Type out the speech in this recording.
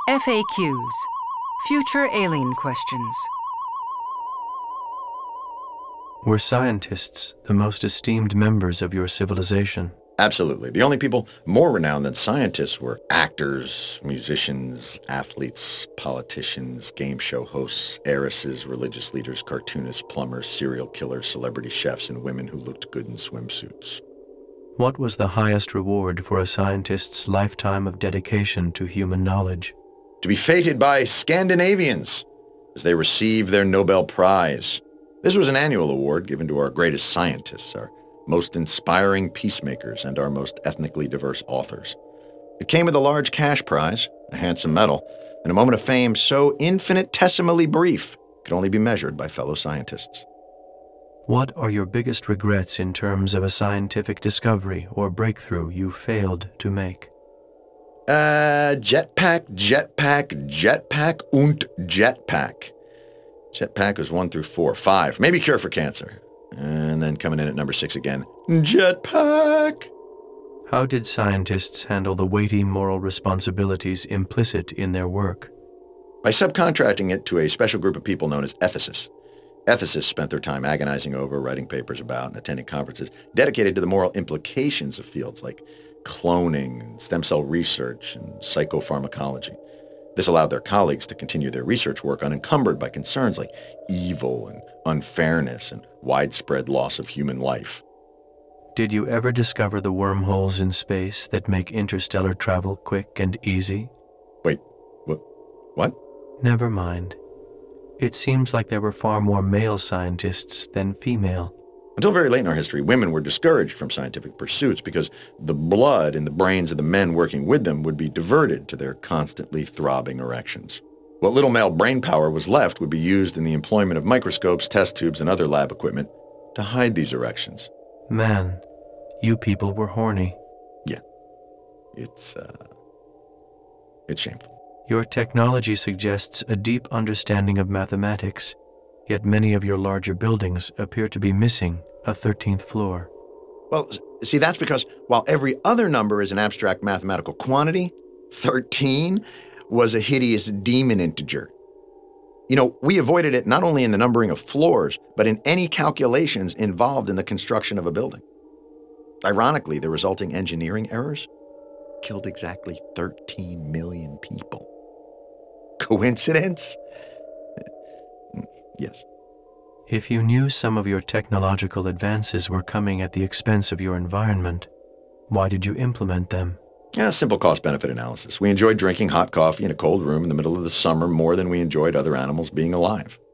FAQs. Future Alien Questions. Were scientists the most esteemed members of your civilization? Absolutely. The only people more renowned than scientists were actors, musicians, athletes, politicians, game show hosts, heiresses, religious leaders, cartoonists, plumbers, serial killers, celebrity chefs, and women who looked good in swimsuits. What was the highest reward for a scientist's lifetime of dedication to human knowledge? To be feted by Scandinavians as they received their Nobel Prize. This was an annual award given to our greatest scientists, our most inspiring peacemakers, and our most ethnically diverse authors. It came with a large cash prize, a handsome medal, and a moment of fame so infinitesimally brief it could only be measured by fellow scientists. What are your biggest regrets in terms of a scientific discovery or breakthrough you failed to make? Jetpack, und jetpack. Jetpack was 1 through 4. 5, maybe cure for cancer. And then coming in at number 6 again, jetpack. How did scientists handle the weighty moral responsibilities implicit in their work? By subcontracting it to a special group of people known as ethicists. Ethicists spent their time agonizing over, writing papers about, and attending conferences dedicated to the moral implications of fields like cloning, stem cell research, and psychopharmacology. This allowed their colleagues to continue their research work unencumbered by concerns like evil and unfairness and widespread loss of human life. Did you ever discover the wormholes in space that make interstellar travel quick and easy? Wait, what? Never mind. It seems like there were far more male scientists than female. Until very late in our history, women were discouraged from scientific pursuits because the blood in the brains of the men working with them would be diverted to their constantly throbbing erections. What little male brain power was left would be used in the employment of microscopes, test tubes, and other lab equipment to hide these erections. Man, you people were horny. Yeah. It's shameful. Your technology suggests a deep understanding of mathematics, yet many of your larger buildings appear to be missing a 13th floor. Well, see, that's because while every other number is an abstract mathematical quantity, 13 was a hideous demon integer. You know, we avoided it not only in the numbering of floors, but in any calculations involved in the construction of a building. Ironically, the resulting engineering errors killed exactly 13 million people. Coincidence? Yes. If you knew some of your technological advances were coming at the expense of your environment, why did you implement them? Simple cost-benefit analysis. We enjoyed drinking hot coffee in a cold room in the middle of the summer more than we enjoyed other animals being alive.